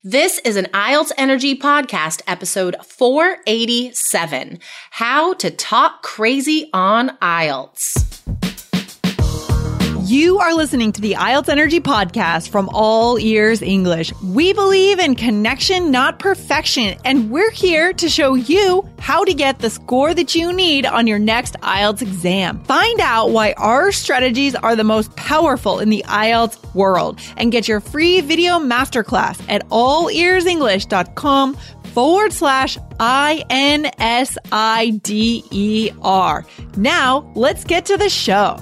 This is an IELTS Energy Podcast, episode 487, How to Talk Crazy on IELTS. You are listening to the IELTS Energy Podcast from All Ears English. We believe in connection, not perfection, and we're here to show you how to get the score that you need on your next IELTS exam. Find out why our strategies are the most powerful in the IELTS world and get your free video masterclass at allearsenglish.com/INSIDER. Now, let's get to the show.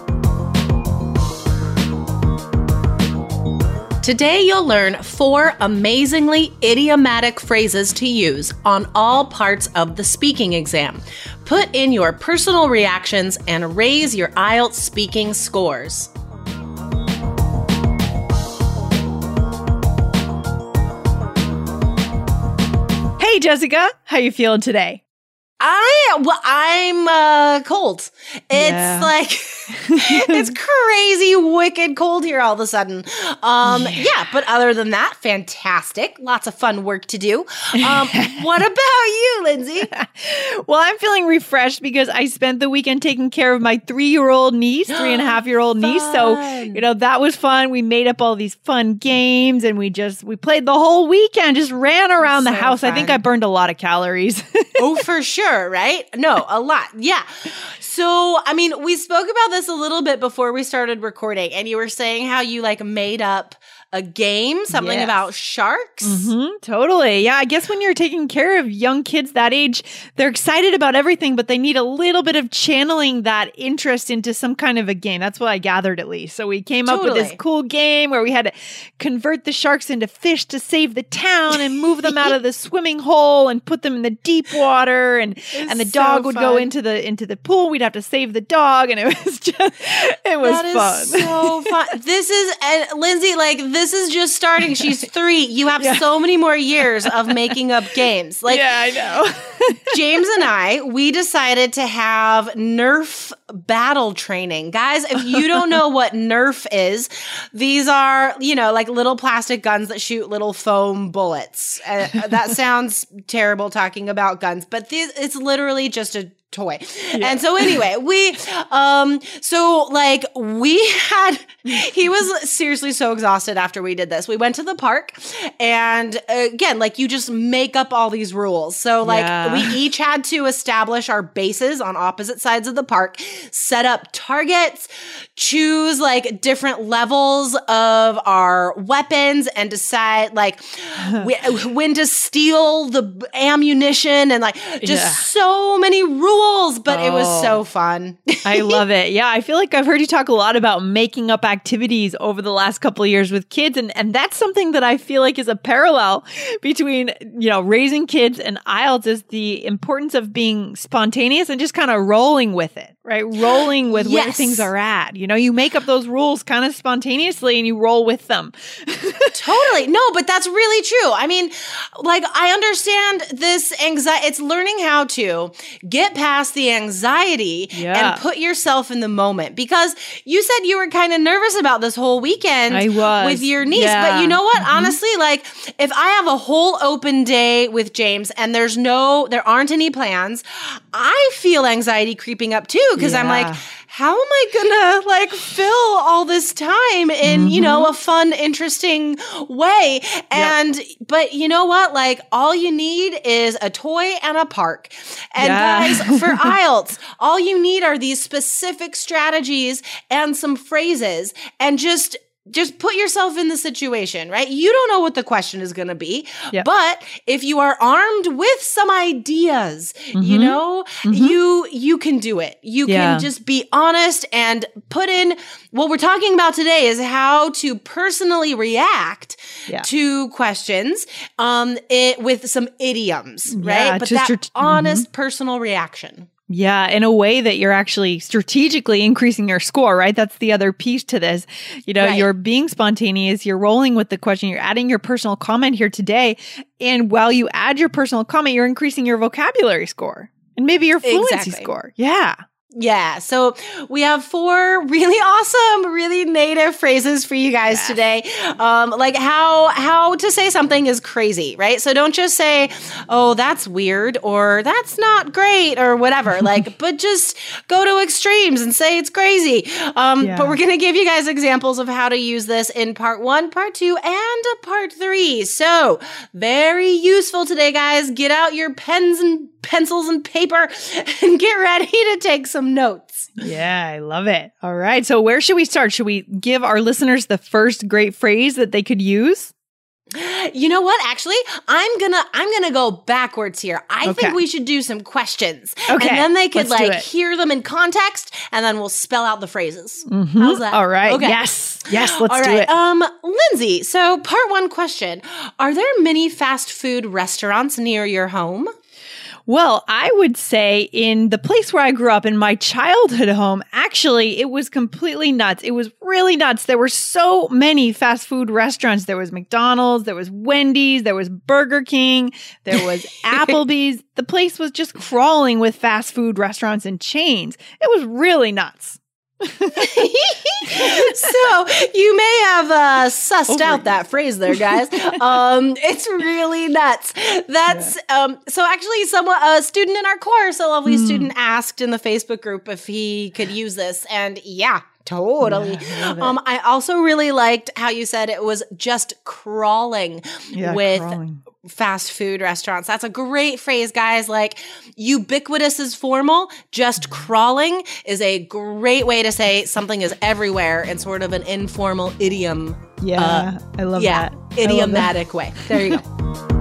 Today, you'll learn 4 amazingly idiomatic phrases to use on all parts of the speaking exam. Put in your personal reactions and raise your IELTS speaking scores. Hey, Jessica, how you feeling today? I'm cold. It's crazy, wicked cold here all of a sudden. But other than that, fantastic. Lots of fun work to do. What about you, Lindsay? Well, I'm feeling refreshed because I spent the weekend taking care of my 3-year-old niece, 3.5-year-old niece. So, that was fun. We made up all these fun games and we played the whole weekend, just ran around the house. Fun. I think I burned a lot of calories. Oh, for sure, right? No, a lot. Yeah. So, we spoke about this a little bit before we started recording, and you were saying how you made up a game, something about sharks. Mm-hmm, totally. Yeah, I guess when you're taking care of young kids that age, they're excited about everything, but they need a little bit of channeling that interest into some kind of a game. That's what I gathered, at least. So we came up with this cool game where we had to convert the sharks into fish to save the town and move them out of the swimming hole and put them in the deep water, and the dog would go into the pool. We'd have to save the dog, and it was fun. So fun. Lindsay, this is just starting. She's 3. You have so many more years of making up games. I know. James and I, we decided to have Nerf battle training. Guys, if you don't know what Nerf is, these are, little plastic guns that shoot little foam bullets. That sounds terrible talking about guns, but it's literally just a toy. Yeah. And so anyway, he was seriously so exhausted after we did this. We went to the park and again, you just make up all these rules. So we each had to establish our bases on opposite sides of the park, set up targets, choose different levels of our weapons and decide when to steal the ammunition and so many rules, but it was so fun. I love it. Yeah, I feel like I've heard you talk a lot about making up activities over the last couple of years with kids, and that's something that I feel like is a parallel between, raising kids and IELTS, is the importance of being spontaneous and just kind of rolling with it, right? Rolling with where things are at. You make up those rules kind of spontaneously and you roll with them. Totally. No, but that's really true. I understand this anxiety. It's learning how to get past the anxiety and put yourself in the moment, because you said you were kind of nervous about this whole weekend with your niece. Yeah. But you know what? Mm-hmm. Honestly, if I have a whole open day with James and there aren't any plans, I feel anxiety creeping up too, because I'm how am I gonna fill all this time in, a fun, interesting way? But you know what? All you need is a toy and a park. And guys, for IELTS, all you need are these specific strategies and some phrases, and just put yourself in the situation, right? You don't know what the question is going to be, but if you are armed with some ideas, you can do it. You can just be honest and put in what we're talking about today is how to personally react to questions with some idioms, right? But that honest personal reaction. Yeah, in a way that you're actually strategically increasing your score, right? That's the other piece to this. You're being spontaneous, you're rolling with the question, you're adding your personal comment here today. And while you add your personal comment, you're increasing your vocabulary score and maybe your fluency score. Yeah. Yeah, so we have 4 really awesome, really native phrases for you guys today. Like how to say something is crazy, right? So don't just say, "Oh, that's weird," or "That's not great," or whatever. But just go to extremes and say it's crazy. But we're going to give you guys examples of how to use this in part 1, part 2, and part 3. So very useful today, guys. Get out your pens and pencils and paper and get ready to take some notes. Yeah, I love it. All right. So where should we start? Should we give our listeners the first great phrase that they could use? You know what? Actually, I'm gonna go backwards here. I think we should do some questions. Okay. And then they could hear them in context, and then we'll spell out the phrases. Mm-hmm. How's that? All right. Okay. Yes, let's do it. Lindsay, so part 1 question. Are there many fast food restaurants near your home? Well, I would say in the place where I grew up, in my childhood home, actually, it was completely nuts. It was really nuts. There were so many fast food restaurants. There was McDonald's, there was Wendy's, there was Burger King, there was Applebee's. The place was just crawling with fast food restaurants and chains. It was really nuts. So you may have sussed out that phrase there, guys. It's really nuts. That's so actually a student in our course, a lovely student, asked in the Facebook group if he could use this, and totally. I also really liked how you said it was just crawling with fast food restaurants. That's a great phrase, guys. Like, ubiquitous is formal, just crawling is a great way to say something is everywhere in sort of an informal idiom. Yeah, I love that. Idiomatic way. There you go.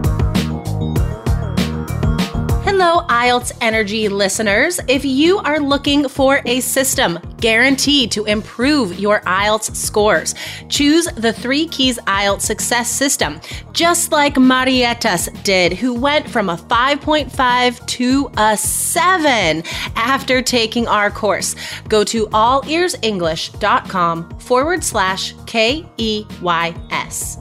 Hello, IELTS Energy listeners. If you are looking for a system guaranteed to improve your IELTS scores, choose the 3 Keys IELTS Success System, just like Marietas did, who went from a 5.5 to a 7 after taking our course. Go to allearsenglish.com/KEYS.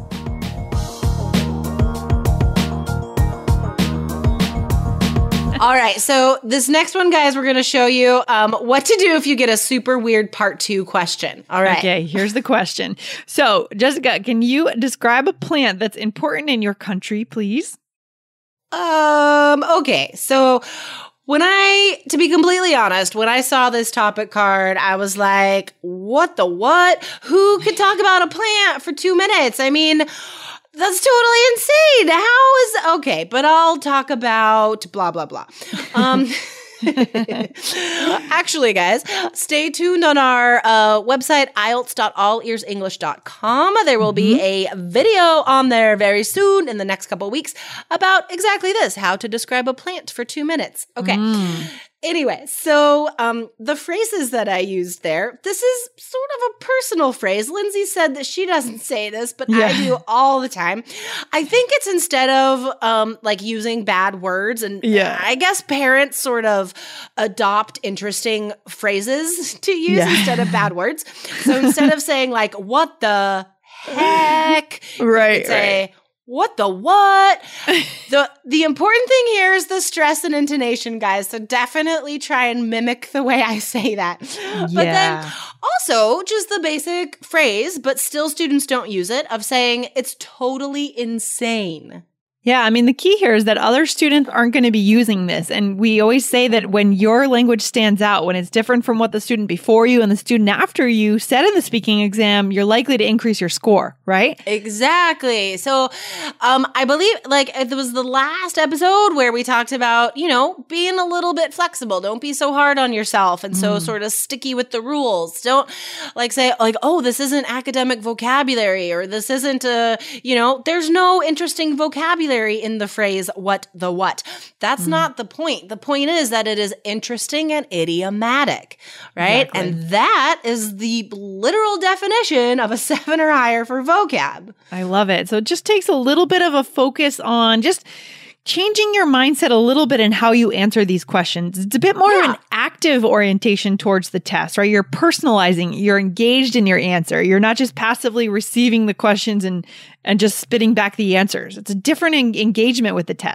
All right. So this next one, guys, we're going to show you what to do if you get a super weird part 2 question. All right. Okay. Here's the question. So, Jessica, can you describe a plant that's important in your country, please? Okay. So to be completely honest, when I saw this topic card, I was like, what the what? Who could talk about a plant for 2 minutes? I mean, that's totally insane. Okay, but I'll talk about blah, blah, blah. Actually, guys, stay tuned on our website, IELTS.allearsenglish.com. There will be a video on there very soon in the next couple of weeks about exactly this, how to describe a plant for 2 minutes. Okay. Anyway, so the phrases that I used there, this is sort of a personal phrase. Lindsay said that she doesn't say this, but I do all the time. I think it's instead of using bad words, and I guess parents sort of adopt interesting phrases to use instead of bad words. So instead of saying like, what the heck, right, say, what the what? The important thing here is the stress and intonation, guys. So definitely try and mimic the way I say that. But then also just the basic phrase, but still students don't use it, of saying it's totally insane. Yeah, I mean, the key here is that other students aren't going to be using this. And we always say that when your language stands out, when it's different from what the student before you and the student after you said in the speaking exam, you're likely to increase your score, right? Exactly. So I believe it was the last episode where we talked about, being a little bit flexible. Don't be so hard on yourself and so sort of sticky with the rules. Don't say oh, this isn't academic vocabulary, or this isn't there's no interesting vocabulary in the phrase what the what. That's not the point. The point is that it is interesting and idiomatic, right? Exactly. And that is the literal definition of a 7 or higher for vocab. I love it. So it just takes a little bit of a focus on just changing your mindset a little bit in how you answer these questions. It's a bit more of an active orientation towards the test, right? You're personalizing, you're engaged in your answer. You're not just passively receiving the questions and just spitting back the answers. It's a different engagement with the test.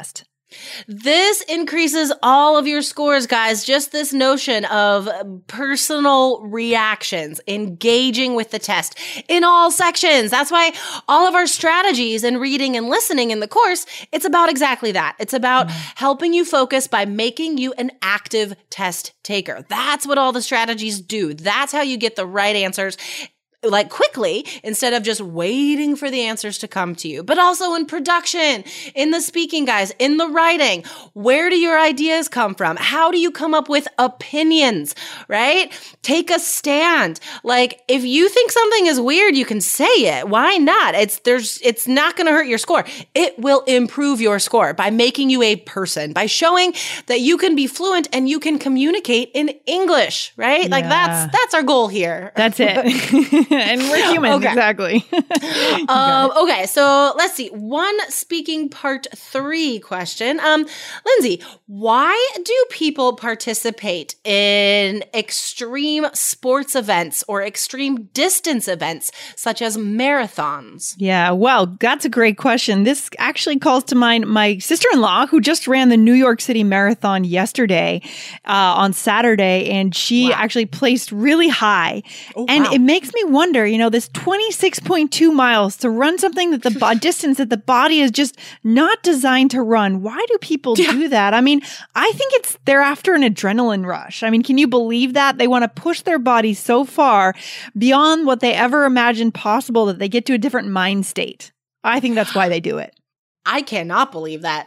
This increases all of your scores, guys. Just this notion of personal reactions, engaging with the test in all sections. That's why all of our strategies in reading and listening in the course, it's about exactly that. It's about helping you focus by making you an active test taker. That's what all the strategies do. That's how you get the right answers like quickly instead of just waiting for the answers to come to you. But also in production, in the speaking, guys, in the writing, where do your ideas come from? How do you come up with opinions, right? Take a stand. Like if you think something is weird, you can say it. Why not? It's not going to hurt your score. It will improve your score by making you a person, by showing that you can be fluent and you can communicate in English, right? Yeah. Like that's our goal here. That's it. And we're humans, exactly. Okay, so let's see. One speaking part 3 question. Lindsay, why do people participate in extreme sports events or extreme distance events such as marathons? Yeah, well, that's a great question. This actually calls to mind my sister-in-law who just ran the New York City Marathon yesterday on Saturday, and she actually placed really high. It makes me wonder, this 26.2 miles to run something that the distance that the body is just not designed to run. Why do people do that? I mean, I think they're after an adrenaline rush. I mean, can you believe that? They want to push their body so far beyond what they ever imagined possible that they get to a different mind state. I think that's why they do it. I cannot believe that.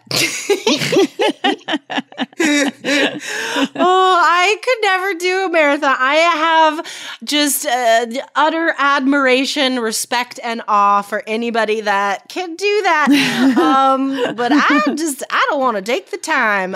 I could never do a marathon. I have just utter admiration, respect, and awe for anybody that can do that. But I don't want to take the time.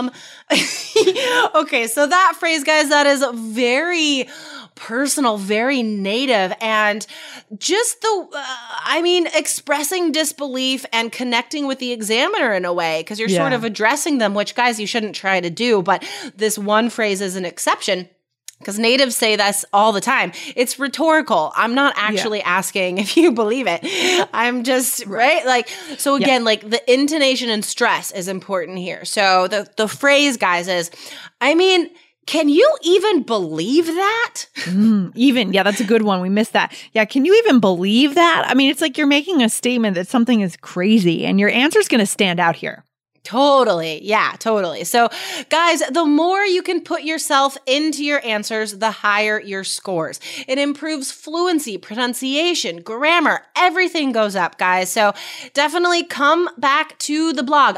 Okay, so that phrase, guys, that is very personal, very native, and just expressing disbelief and connecting with the examiner in a way, because you're sort of addressing them, which, guys, you shouldn't try to do, but this one phrase is an exception. Because natives say this all the time. It's rhetorical. I'm not actually asking if you believe it. I'm just, right? Like, so again, like the intonation and stress is important here. So the phrase, guys, is, can you even believe that? That's a good one. We missed that. Yeah, can you even believe that? I mean, it's like you're making a statement that something is crazy, and your answer is going to stand out here. Totally. Yeah, totally. So guys, the more you can put yourself into your answers, the higher your scores. It improves fluency, pronunciation, grammar, everything goes up, guys. So definitely come back to the blog,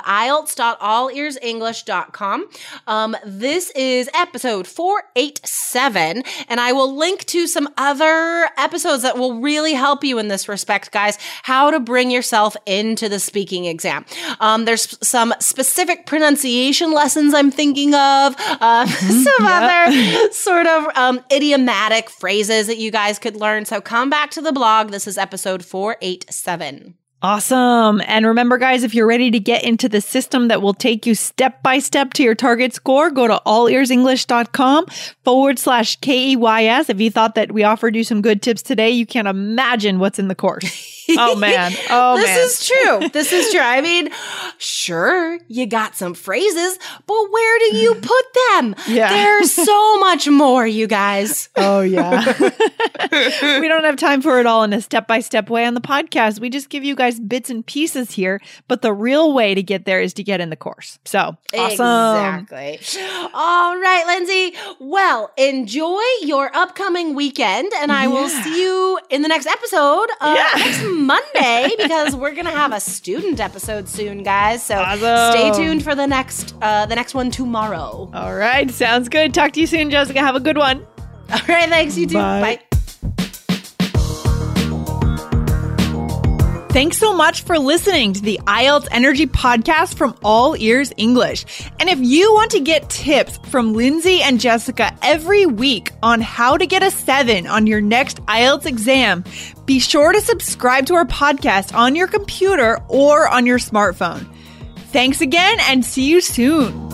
IELTS.allearsenglish.com. This is episode 487, and I will link to some other episodes that will really help you in this respect, guys, how to bring yourself into the speaking exam. There's some specific pronunciation lessons I'm thinking of, some other sort of idiomatic phrases that you guys could learn. So come back to the blog. This is episode 487. Awesome. And remember, guys, if you're ready to get into the system that will take you step by step to your target score, go to allearsenglish.com/KEYS. If you thought that we offered you some good tips today, you can't imagine what's in the course. Oh, man. This is true. This is true. I mean, sure, you got some phrases, but where do you put them? There's so much more, you guys. Oh, yeah. We don't have time for it all in a step-by-step way on the podcast. We just give you guys bits and pieces here, but the real way to get there is to get in the course. So, awesome. Exactly. All right, Lindsay. Well, enjoy your upcoming weekend, and I will see you in the next episode next Monday, because we're going to have a student episode soon, guys. So stay tuned for the next one tomorrow. All right. Sounds good. Talk to you soon, Jessica. Have a good one. All right. Thanks. You too. Bye. Thanks so much for listening to the IELTS Energy Podcast from All Ears English. And if you want to get tips from Lindsay and Jessica every week on how to get a 7 on your next IELTS exam, be sure to subscribe to our podcast on your computer or on your smartphone. Thanks again, and see you soon.